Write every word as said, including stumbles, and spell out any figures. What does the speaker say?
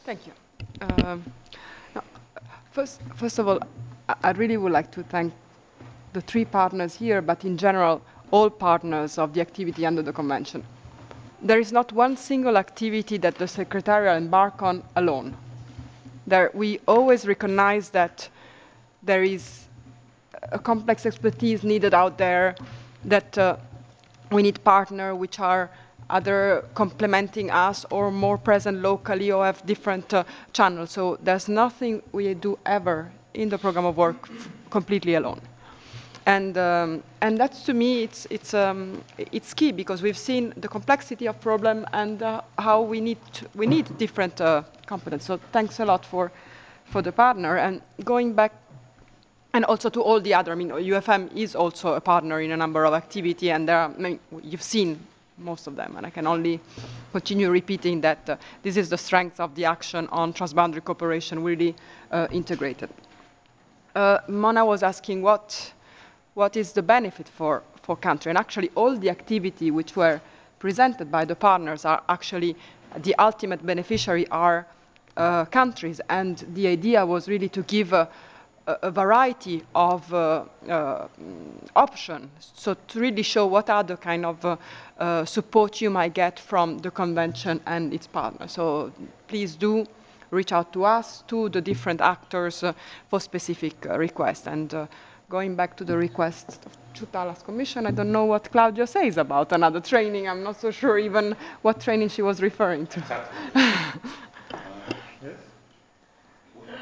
Thank you. Um, no, first, first of all, I I really would like to thank the three partners here, but in general, all partners of the activity under the Convention. There is not one single activity that the Secretariat embark on alone. There, we always recognize that there is a complex expertise needed out there, that uh, we need partners which are either complementing us or more present locally or have different uh, channels. So there's nothing we do ever in the program of work completely alone. And, um, and that's, to me, it's, it's, um, it's key, because we've seen the complexity of problem and uh, how we need, to, we need different uh, competence. So thanks a lot for, for the partner. And going back, and also to all the other, I mean, U F M is also a partner in a number of activity, and there are, I mean, you've seen most of them, and I can only continue repeating that uh, this is the strength of the action on transboundary cooperation, really uh, integrated. Uh, Mona was asking what, what is the benefit for, for country, and actually all the activity which were presented by the partners are actually, the ultimate beneficiary are uh, countries, and the idea was really to give a, a variety of uh, uh, options, so to really show what are the kind of uh, uh, support you might get from the convention and its partners. So please do reach out to us, to the different actors uh, for specific uh, requests. And uh, going back to the request of Chutalas Commission, I don't know what Claudio says about another training. I'm not so sure even what training she was referring to.